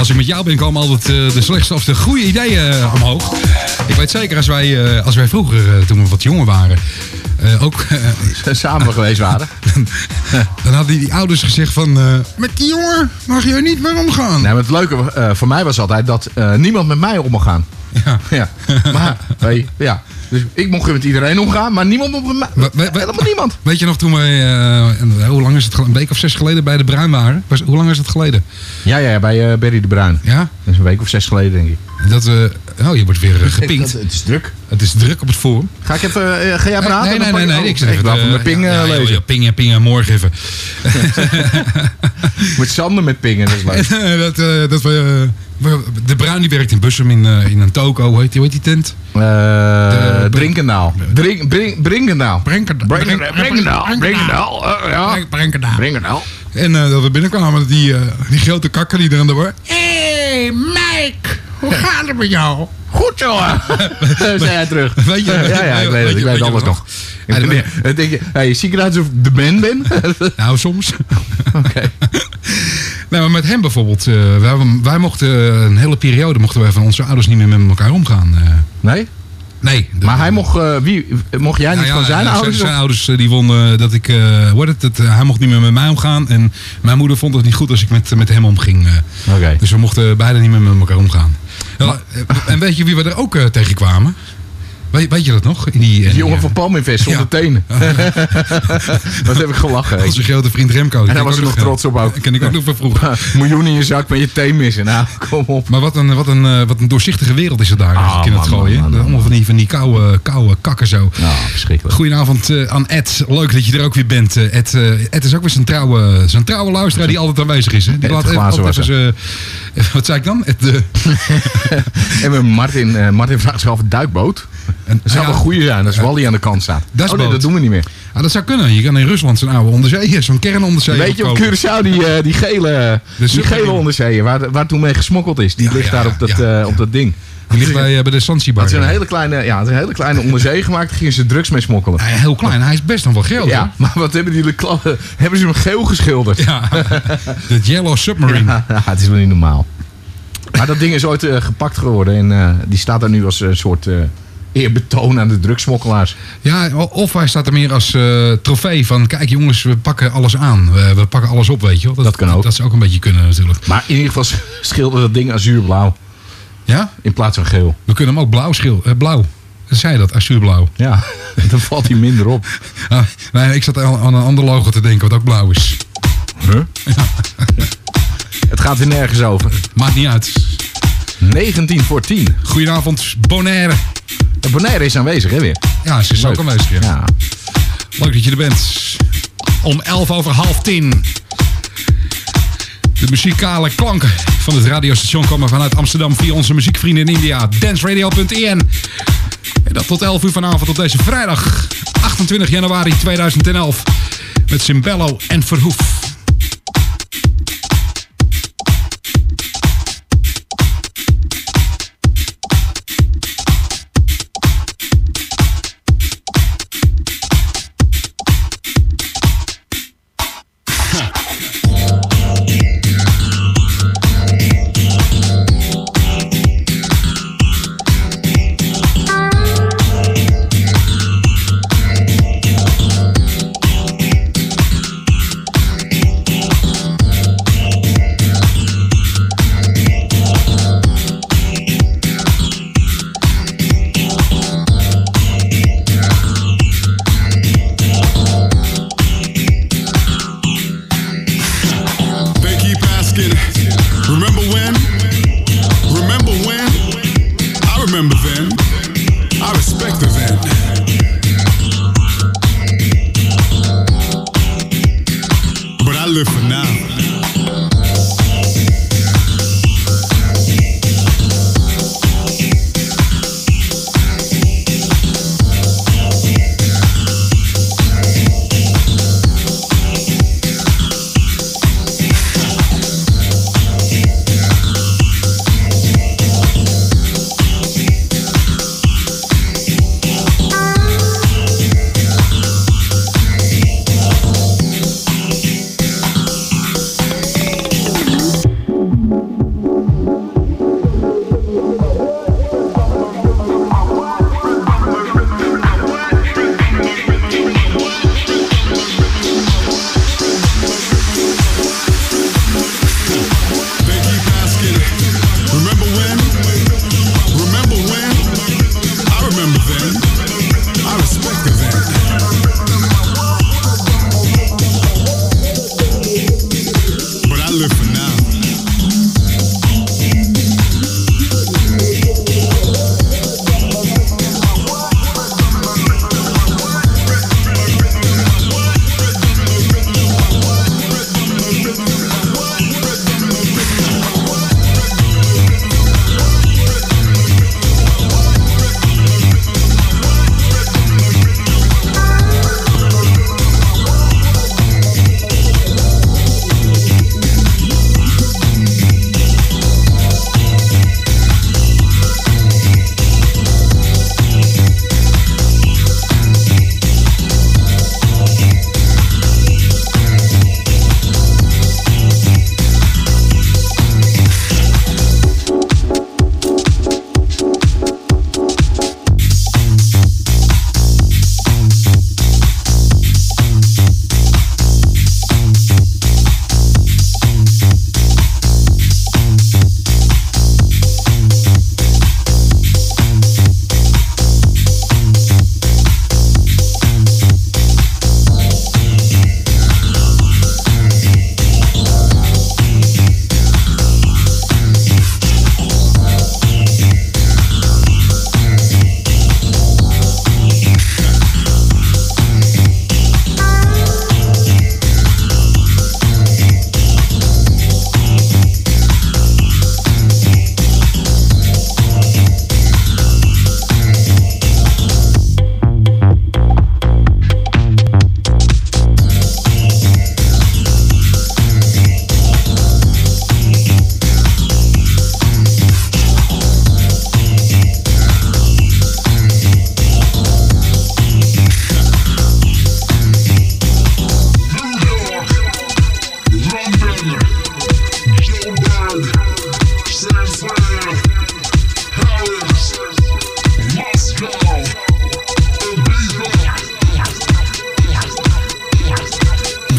[SPEAKER 6] als ik met jou ben, komen altijd uh, de slechtste of de goede ideeën uh, omhoog. Ik weet zeker, als wij, uh, als wij vroeger, uh, toen we wat jonger waren, uh, ook uh,
[SPEAKER 4] samen geweest waren.
[SPEAKER 6] dan hadden die ouders gezegd van, uh, met die jongen mag je niet meer omgaan.
[SPEAKER 4] Nee, maar het leuke uh, voor mij was altijd dat uh, niemand met mij om mag gaan.
[SPEAKER 6] Ja.
[SPEAKER 4] ja. Maar, hey, ja. Dus ik mocht met iedereen omgaan, maar niemand mocht met mij.
[SPEAKER 6] We, we, we,
[SPEAKER 4] helemaal niemand.
[SPEAKER 6] Weet je nog toen wij, uh, hoe lang is het, een week of zes geleden bij de Bruin waren? Was, hoe lang is het geleden?
[SPEAKER 4] Ja, ja, ja bij uh, Berry de Bruin.
[SPEAKER 6] Ja?
[SPEAKER 4] Dat is een week of zes geleden, denk ik.
[SPEAKER 6] Dat we, oh, je wordt weer uh, gepinkt.
[SPEAKER 4] Het is druk.
[SPEAKER 6] Het is druk op het forum.
[SPEAKER 4] Ga ik even, uh, ga jij praten?
[SPEAKER 6] Nee, nee, nee, nee, nee. Ik zit even
[SPEAKER 4] even mijn ping uh,
[SPEAKER 6] ja, ja,
[SPEAKER 4] lezen.
[SPEAKER 6] Ja, pingen, pingen, morgen even.
[SPEAKER 4] Moet Sander met pingen, dat is leuk.
[SPEAKER 6] dat, uh, dat we, uh, de Bruin die werkt in Bussum in, uh, in een toko, hoe heet die, hoe heet die tent?
[SPEAKER 4] Uh, de, Drinkendaal. Drink, brink, Brinkendaal.
[SPEAKER 6] Brinkendaal.
[SPEAKER 4] Brinkendaal. Brinkendaal. Uh, ja.
[SPEAKER 6] Brinkendaal.
[SPEAKER 4] Brinkendaal.
[SPEAKER 6] En uh, dat we binnenkwamen, die, uh, die grote kakker die er aan de war. Hé, hey, Mike, hoe gaat het met jou?
[SPEAKER 4] Goed zo, zei hij terug.
[SPEAKER 6] Weet je,
[SPEAKER 4] ja, ja, ik weet het. Ik weet alles nog. Ik denk je, hey, zie ik eruit alsof ik de man ben?
[SPEAKER 6] Nou, soms.
[SPEAKER 4] Oké. Okay.
[SPEAKER 6] Nee, maar met hem bijvoorbeeld, uh, wij, wij mochten uh, een hele periode mochten wij van onze ouders niet meer met elkaar omgaan. Uh.
[SPEAKER 4] Nee?
[SPEAKER 6] Nee. De,
[SPEAKER 4] maar hij mocht, uh, wie, mocht jij niet nou ja, van zijn
[SPEAKER 6] ja,
[SPEAKER 4] ouders?
[SPEAKER 6] Zijn, zijn ouders uh, die vonden dat ik, uh, wordt het, het, uh, hij mocht niet meer met mij omgaan. En mijn moeder vond het niet goed als ik met, met hem omging. Uh.
[SPEAKER 4] Okay.
[SPEAKER 6] Dus we mochten beide niet meer met elkaar omgaan. Maar, uh, en weet je wie we er ook uh, tegenkwamen? Weet, weet je dat nog? In die,
[SPEAKER 4] die jongen uh, van Palminvest zonder ja. tenen. Wat heb ik gelachen.
[SPEAKER 6] Onze grote vriend Remco.
[SPEAKER 4] En daar was ik nog trots op ook.
[SPEAKER 6] Dat ken ik ook nog van vroeger.
[SPEAKER 4] Miljoen in je zak met je teen missen. Nou, kom op.
[SPEAKER 6] Maar wat een, wat een, wat een doorzichtige wereld is er daar
[SPEAKER 4] ah,
[SPEAKER 6] in het gooien. Man, man, allemaal van die, van die koude, koude kakken zo.
[SPEAKER 4] Nou, verschrikkelijk.
[SPEAKER 6] Goedenavond uh, aan Ed. Leuk dat je er ook weer bent. Uh, Ed, uh, Ed is ook weer zijn trouwe, zijn trouwe luisteraar die altijd aanwezig is. Hè? Die laat altijd even zijn... Wat zei ik dan? Ed, uh...
[SPEAKER 4] en Martin, uh, Martin vraagt zich af een duikboot. En, dat zou wel
[SPEAKER 6] ja,
[SPEAKER 4] een goeie zijn als Wally aan de kant staat.
[SPEAKER 6] Dat,
[SPEAKER 4] oh nee, dat doen we niet meer.
[SPEAKER 6] Ah, dat zou kunnen. Je kan in Rusland zo'n oude onderzeeër, zo'n kernonderzeeër.
[SPEAKER 4] Weet je op Curaçao die, uh, die gele, die gele onderzeeër waar, waar toen mee gesmokkeld is. Die ja, ligt ja, daar op dat, ja. uh, op dat ding.
[SPEAKER 6] Die ligt bij, uh, bij de Zanzibar.
[SPEAKER 4] Dat is een hele kleine, ja, een hele kleine onderzee gemaakt. Daar gingen ze drugs mee smokkelen.
[SPEAKER 6] Ja, heel klein. Hij is best nog wel geel.
[SPEAKER 4] Ja, maar wat hebben die kladden? Hebben ze hem geel geschilderd?
[SPEAKER 6] Ja, de Yellow Submarine.
[SPEAKER 4] Ja, ja, het is wel niet normaal. Maar dat ding is ooit uh, gepakt geworden. En uh, die staat er nu als een soort... Uh, eerbetoon aan de drugsmokkelaars.
[SPEAKER 6] Ja, of hij staat er meer als uh, trofee van... Kijk jongens, we pakken alles aan. We, we pakken alles op, weet je wel. Dat,
[SPEAKER 4] dat kan ook.
[SPEAKER 6] Dat zou ook een beetje kunnen natuurlijk.
[SPEAKER 4] Maar in ieder geval schilderde dat ding azuurblauw.
[SPEAKER 6] Ja?
[SPEAKER 4] In plaats van geel.
[SPEAKER 6] We kunnen hem ook blauw schilderen. Uh, blauw. Dat zei je dat, azuurblauw.
[SPEAKER 4] Ja, dan valt hij minder op.
[SPEAKER 6] Ah, nee, ik zat aan een ander logo te denken wat ook blauw is.
[SPEAKER 4] Huh? Ja. Het gaat er nergens over.
[SPEAKER 6] Maakt niet uit.
[SPEAKER 4] negentien voor tien.
[SPEAKER 6] Goedenavond, Bonaire.
[SPEAKER 4] De Bonaire is aanwezig, hè weer?
[SPEAKER 6] Ja, ze is
[SPEAKER 4] leuk.
[SPEAKER 6] Ook aanwezig, ja.
[SPEAKER 4] ja.
[SPEAKER 6] Leuk dat je er bent. Om elf over half tien. De muzikale klanken van het radiostation komen vanuit Amsterdam via onze muziekvrienden in India. danceradio punt i n. En dat tot elf uur vanavond op deze vrijdag. achtentwintig januari tweeduizend elf. Met Cimbello en Verhoef.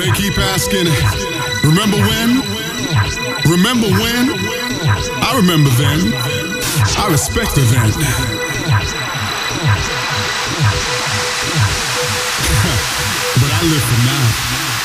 [SPEAKER 8] they keep asking, remember when? Remember when? I remember then. I respect the then. But I live for now.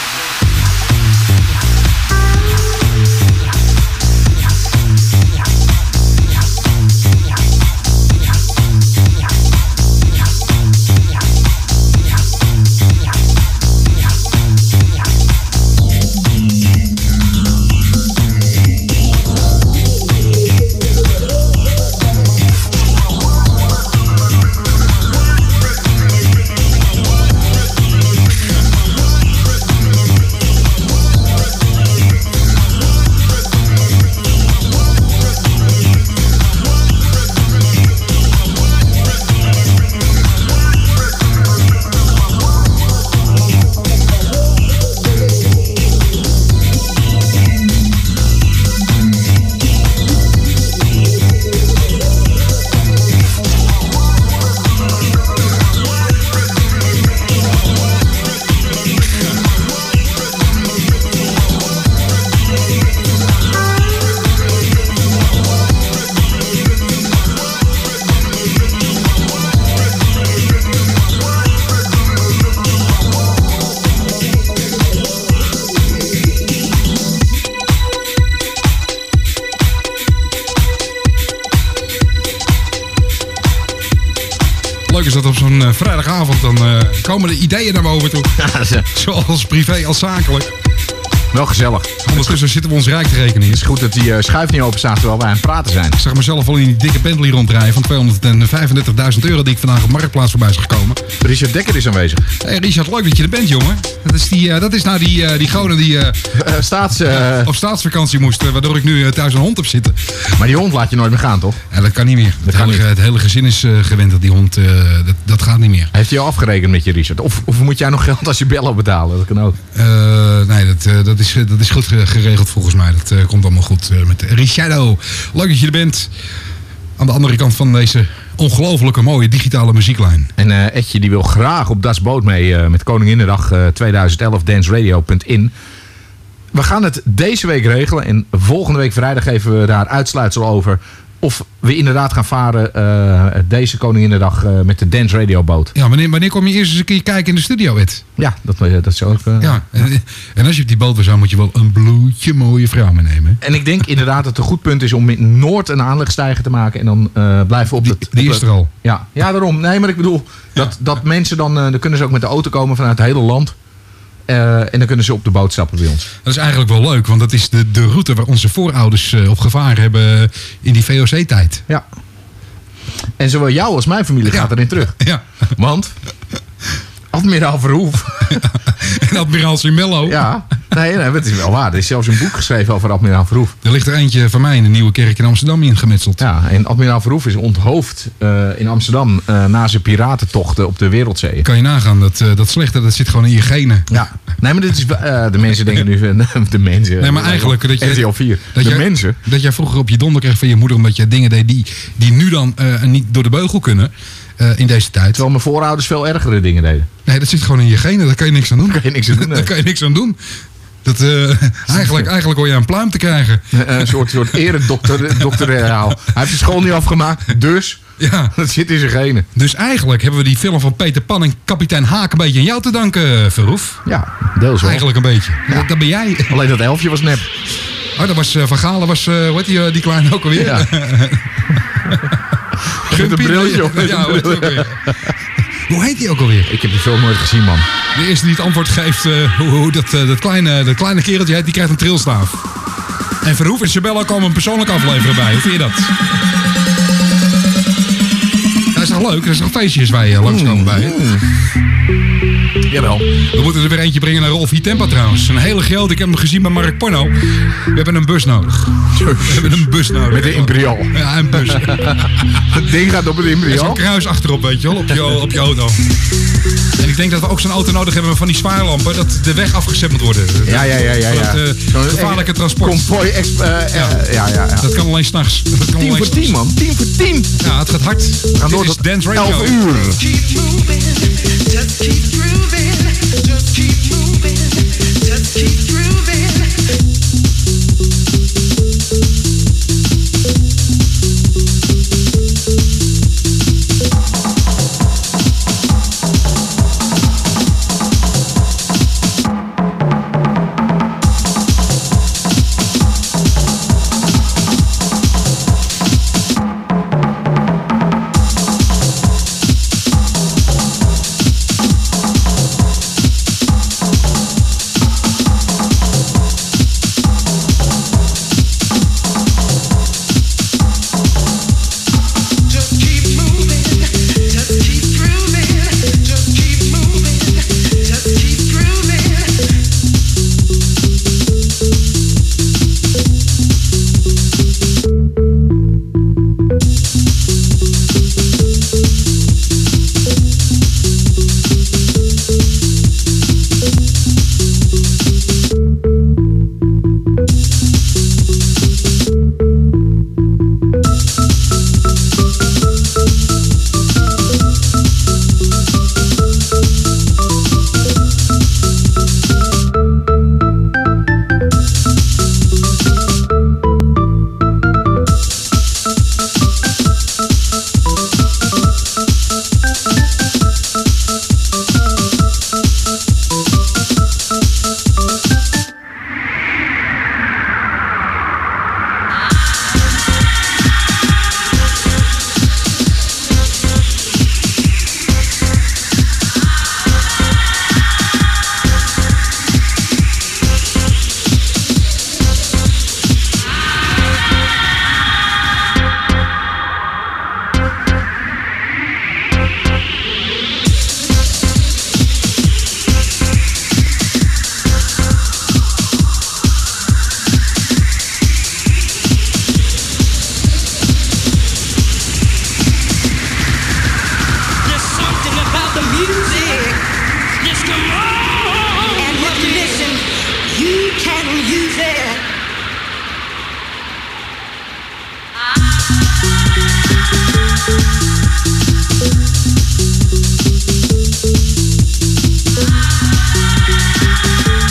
[SPEAKER 6] Leuk is dat op zo'n uh, vrijdagavond dan uh, komen de ideeën naar boven toe.
[SPEAKER 4] Ja, ze-
[SPEAKER 6] Zowel privé als zakelijk.
[SPEAKER 4] Wel gezellig.
[SPEAKER 6] Ondertussen zitten we ons rijk te rekenen.
[SPEAKER 4] Het is goed dat die uh, schuif niet open staat terwijl wij aan het praten zijn.
[SPEAKER 6] Ik zag mezelf al in die dikke Bentley rondrijden van tweehonderdvijfendertigduizend euro die ik vandaag op Marktplaats voorbij is gekomen.
[SPEAKER 4] Richard Dekker is aanwezig.
[SPEAKER 6] Hey Richard, leuk dat je er bent, jongen. Dat is, die, uh, dat is nou die, uh, die gozer die uh,
[SPEAKER 4] Uh, staats, uh,
[SPEAKER 6] op staatsvakantie moest, uh, waardoor ik nu uh, thuis een hond heb zitten.
[SPEAKER 4] maar die hond laat je nooit meer gaan, toch?
[SPEAKER 6] Ja, dat kan niet meer. Het
[SPEAKER 4] kan
[SPEAKER 6] hele,
[SPEAKER 4] niet.
[SPEAKER 6] het hele gezin is uh, gewend dat die hond, uh, dat, dat gaat niet meer.
[SPEAKER 4] Heeft hij al afgerekend met je, Richard? Of, of moet jij nog geld als je bellen betalen? Dat kan ook.
[SPEAKER 6] Uh, nee, dat, uh, dat, is, uh, dat is goed ge- geregeld volgens mij. Dat uh, komt allemaal goed uh, met Richardo. Leuk dat je er bent. Aan de andere kant van deze ongelofelijke mooie digitale muzieklijn.
[SPEAKER 4] En uh, Edje die wil graag op Das Boot mee uh, met Koninginnedag uh, tweeduizend elf danceradio punt in. We gaan het deze week regelen en volgende week vrijdag geven we daar uitsluitsel over of we inderdaad gaan varen uh, deze Koninginnedag uh, met de Dance Radio boot.
[SPEAKER 6] Ja, wanneer, wanneer kom je eerst eens een keer kijken in de studio, Ed?
[SPEAKER 4] Ja, dat, uh, dat is ook... Uh,
[SPEAKER 6] Ja, en, en als je op die boot wil zijn, moet je wel een bloedje mooie vrouw meenemen.
[SPEAKER 4] En ik denk inderdaad dat het een goed punt is om in Noord een aanlegstijger te maken en dan uh, blijven we op
[SPEAKER 6] Die,
[SPEAKER 4] het...
[SPEAKER 6] die
[SPEAKER 4] op
[SPEAKER 6] is
[SPEAKER 4] het-
[SPEAKER 6] er al.
[SPEAKER 4] Ja, ja, daarom. Nee, maar ik bedoel, dat, dat mensen dan, uh, dan kunnen ze ook met de auto komen vanuit het hele land. Uh, en dan kunnen ze op de boot stappen bij ons.
[SPEAKER 6] Dat is eigenlijk wel leuk, want dat is de, de route waar onze voorouders uh, op gevaren hebben in die V O C-tijd.
[SPEAKER 4] Ja. En zowel jou als mijn familie
[SPEAKER 6] Ja.
[SPEAKER 4] gaat erin terug.
[SPEAKER 6] Ja.
[SPEAKER 4] Want Admiraal Verhoef.
[SPEAKER 6] En Admiraal Simello.
[SPEAKER 4] Ja, nee, nee, het is wel waar. Er is zelfs een boek geschreven over Admiraal Verhoef.
[SPEAKER 6] Er ligt er eentje van mij in de Nieuwe Kerk in Amsterdam ingemetseld.
[SPEAKER 4] Ja, en Admiraal Verhoef is onthoofd uh, in Amsterdam uh, na zijn piratentochten op de Wereldzee.
[SPEAKER 6] Kan je nagaan, dat, uh, dat slechte dat zit gewoon in je genen.
[SPEAKER 4] Ja, nee, maar dit is, uh, de mensen denken nu, de mensen.
[SPEAKER 6] Nee, maar eigenlijk dat je-
[SPEAKER 4] R T L vier.
[SPEAKER 6] Dat
[SPEAKER 4] de
[SPEAKER 6] jij,
[SPEAKER 4] mensen.
[SPEAKER 6] Dat jij vroeger op je donder kreeg van je moeder omdat jij dingen deed die, die nu dan uh, niet door de beugel kunnen uh, in deze tijd.
[SPEAKER 4] Terwijl mijn voorouders veel ergere dingen deden.
[SPEAKER 6] Nee, dat zit gewoon in je genen, daar kan je niks aan doen.
[SPEAKER 4] Daar kan je niks aan doen, nee.
[SPEAKER 6] Daar kan je niks aan doen. Dat, uh, eigenlijk, eigenlijk hoor je een pluim te krijgen.
[SPEAKER 4] Uh, een soort, soort eredoctoraal. Hij heeft zijn school niet afgemaakt, dus
[SPEAKER 6] Ja.
[SPEAKER 4] dat zit in zijn genen.
[SPEAKER 6] Dus eigenlijk hebben we die film van Peter Pan en kapitein Haak een beetje aan jou te danken, Verhoef.
[SPEAKER 4] Ja, deels wel.
[SPEAKER 6] Eigenlijk een beetje. Dat, dat ben jij.
[SPEAKER 4] Alleen dat elfje was nep.
[SPEAKER 6] Oh, dat was uh, Van Galen, was, uh, hoe heet die, uh, die kleine ook alweer?
[SPEAKER 4] Ja. Met een briltje op. met
[SPEAKER 6] Ja,
[SPEAKER 4] een
[SPEAKER 6] hoe heet die ook
[SPEAKER 4] bril.
[SPEAKER 6] alweer? Hoe heet die ook alweer?
[SPEAKER 4] Ik heb die film nooit gezien, man.
[SPEAKER 6] De eerste die het antwoord geeft uh, hoe, hoe dat, uh, dat, kleine, dat kleine kereltje heet, die krijgt een trilstaaf. En Verhoef en Sabella komen een persoonlijk afleveren bij. Hoe vind je dat? Dat is toch leuk? Dat is toch feestjes waar je langskomen bij je?
[SPEAKER 4] Jawel.
[SPEAKER 6] We moeten er weer eentje brengen naar Rolf Tempa trouwens. Een hele grote, ik heb hem gezien bij Mark Porno. We hebben een bus nodig. We hebben een bus nodig.
[SPEAKER 4] Met de Imperial.
[SPEAKER 6] Ja, een bus.
[SPEAKER 4] Het ding gaat op het
[SPEAKER 6] Er is
[SPEAKER 4] Imperial.
[SPEAKER 6] een kruis achterop, weet je wel, op je, op je auto. En ik denk dat we ook zo'n auto nodig hebben van die zwaarlampen, dat de weg afgezet moet worden.
[SPEAKER 4] Ja, ja, ja, ja.
[SPEAKER 6] Voor
[SPEAKER 4] ja.
[SPEAKER 6] het uh,
[SPEAKER 4] Zo'n
[SPEAKER 6] gevaarlijke transport.
[SPEAKER 4] Convoy, exp, uh, uh, ja. ja, ja, ja.
[SPEAKER 6] Dat kan alleen s'nachts. Dat kan
[SPEAKER 4] Tien
[SPEAKER 6] alleen
[SPEAKER 4] voor
[SPEAKER 6] s'nachts.
[SPEAKER 4] tien, man. Tien voor tien.
[SPEAKER 6] Ja, het gaat hard.
[SPEAKER 4] Gaan door
[SPEAKER 6] Dit is
[SPEAKER 4] tot
[SPEAKER 6] Dance Radio.
[SPEAKER 4] elf uur.
[SPEAKER 3] Keep moving, just keep grooving, just keep moving, just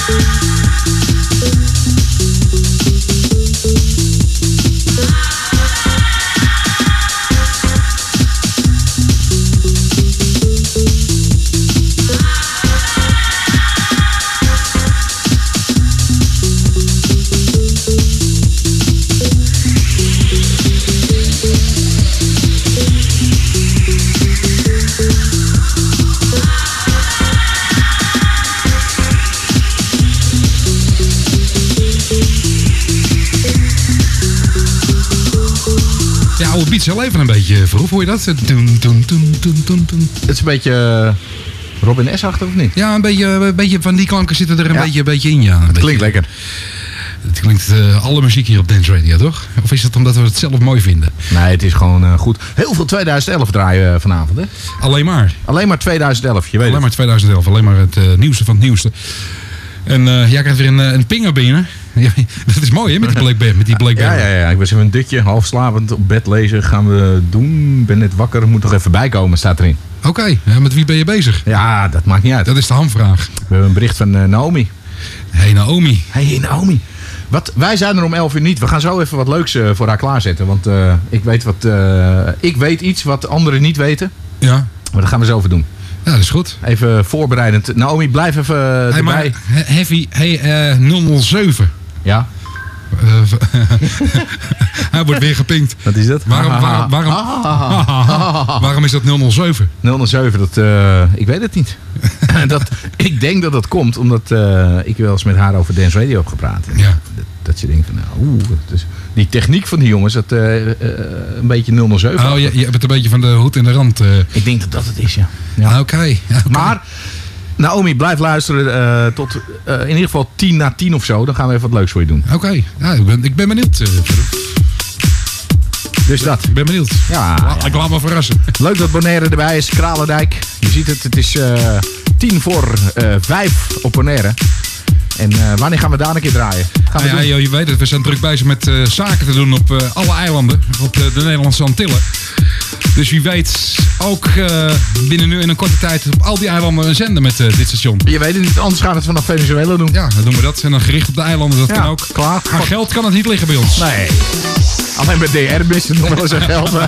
[SPEAKER 6] oude beats heel even een beetje, Vroeg. Hoor je dat? Toen, toen, toen, toen, toen, toen.
[SPEAKER 4] Het is een beetje uh, Robin S-achtig, of niet?
[SPEAKER 6] Ja, een beetje, een beetje van die klanken zitten er een,
[SPEAKER 4] Ja.
[SPEAKER 6] beetje, een beetje in, ja. Een
[SPEAKER 4] Het
[SPEAKER 6] beetje.
[SPEAKER 4] klinkt lekker.
[SPEAKER 6] Het klinkt uh, alle muziek hier op Dance Radio, toch? Of is dat omdat we het zelf mooi vinden?
[SPEAKER 4] Nee, het is gewoon uh, goed. Heel veel tweeduizend elf draaien uh, vanavond, hè?
[SPEAKER 6] Alleen maar.
[SPEAKER 4] Alleen maar tweeduizend elf, je weet
[SPEAKER 6] Alleen
[SPEAKER 4] het.
[SPEAKER 6] maar tweeduizend elf. Alleen maar het uh, nieuwste van het nieuwste. En uh, jij krijgt weer een, uh, een pinger binnen. Dat is mooi, hè? Met die Black Bear. Met die Black Bear.
[SPEAKER 4] Ja, ja, ja. Ik was even een dutje, half slapend op bed lezen. Gaan we doen. Ben net wakker, moet nog even bijkomen, staat erin.
[SPEAKER 6] Oké, okay. Ja, met wie ben je bezig?
[SPEAKER 4] Ja, dat maakt niet uit.
[SPEAKER 6] Dat is de hamvraag.
[SPEAKER 4] We hebben een bericht van uh, Naomi.
[SPEAKER 6] Hey Naomi.
[SPEAKER 4] Hey Naomi. Wat, wij zijn er om elf uur niet. We gaan zo even wat leuks uh, voor haar klaarzetten. Want uh, ik, weet wat, uh, ik weet iets wat anderen niet weten.
[SPEAKER 6] Ja.
[SPEAKER 4] Maar dat gaan we zo even doen.
[SPEAKER 6] Ja, dat is goed.
[SPEAKER 4] Even voorbereidend. Naomi, blijf even uh,
[SPEAKER 6] Hey,
[SPEAKER 4] erbij.
[SPEAKER 6] maar, he- Heavy, hey, uh, nul nul zeven.
[SPEAKER 4] Ja,
[SPEAKER 6] Uh, hij wordt weer gepinkt.
[SPEAKER 4] wat is dat?
[SPEAKER 6] Waarom, waarom, waarom, waarom is dat nul nul zeven?
[SPEAKER 4] nul nul zeven, dat, uh, ik weet het niet. dat, ik denk dat dat komt omdat uh, ik wel eens met haar over Dance Radio heb gepraat. En
[SPEAKER 6] Ja.
[SPEAKER 4] dat, dat je denkt van, nou, oeh, dat is, die techniek van die jongens, dat uh, uh, een beetje nul nul zeven.
[SPEAKER 6] Oh, je, je hebt het een beetje van de hoed in de rand. Uh.
[SPEAKER 4] Ik denk dat dat het is, ja.
[SPEAKER 6] Ja, oké. Okay. Ja, okay.
[SPEAKER 4] Maar, Naomi, blijf luisteren uh, tot uh, in ieder geval tien na tien of zo. Dan gaan we even wat leuks voor je doen.
[SPEAKER 6] Oké, okay. Ja, ik, ben, ik ben benieuwd. Uh,
[SPEAKER 4] Dus dat.
[SPEAKER 6] ik ben benieuwd.
[SPEAKER 4] Ja,
[SPEAKER 6] La, ik laat me verrassen.
[SPEAKER 4] leuk dat Bonaire erbij is. Kralendijk. Je ziet het, het is uh, tien voor uh, vijf op Bonaire. En uh, wanneer gaan we daar een keer draaien? Gaan we
[SPEAKER 6] Nou ja,
[SPEAKER 4] doen?
[SPEAKER 6] je weet het, we zijn druk bezig met uh, zaken te doen op uh, alle eilanden. Op uh, de Nederlandse Antillen. Dus wie weet ook uh, binnen nu in een korte tijd op al die eilanden een zender met uh, dit station.
[SPEAKER 4] Je weet het niet, anders gaan we het vanaf Venezuela doen.
[SPEAKER 6] Ja, dan doen we dat. En dan gericht op de eilanden, dat
[SPEAKER 4] Ja,
[SPEAKER 6] kan ook.
[SPEAKER 4] klaar.
[SPEAKER 6] Maar geld kan het niet liggen bij ons.
[SPEAKER 4] Nee. Alleen bij D R missen nog wel eens een geld. Oké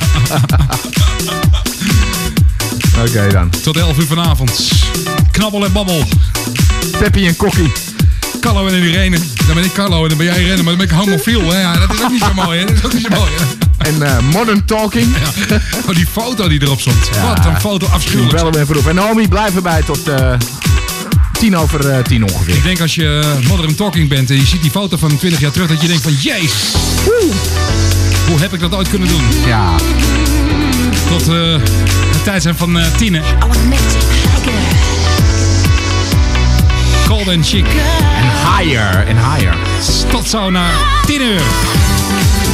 [SPEAKER 4] okay, dan.
[SPEAKER 6] Tot elf uur vanavond. Knabbel en babbel.
[SPEAKER 4] Peppy en Kokkie.
[SPEAKER 6] Carlo en Irene. Dan ben ik Carlo en dan ben jij Irene. Maar dan ben ik homofiel. Hè? Ja, dat is ook niet zo mooi. Hè? Dat is ook niet zo mooi. Hè?
[SPEAKER 4] En uh, Modern Talking.
[SPEAKER 6] Ja. Oh, die foto die erop stond.
[SPEAKER 4] Ja.
[SPEAKER 6] Wat een foto, afschuwelijk.
[SPEAKER 4] Bellen we even op. En Naomi, blijf erbij tot uh, tien over uh, tien ongeveer.
[SPEAKER 6] Ik denk als je uh, Modern Talking bent en je ziet die foto van twintig jaar terug, dat je denkt van jeez. Hoe heb ik dat ooit kunnen doen?
[SPEAKER 4] Ja.
[SPEAKER 6] Tot uh, de tijd zijn van uh, Tine. Cold and Chic.
[SPEAKER 4] En higher en higher.
[SPEAKER 6] Tot zo naar tien uur.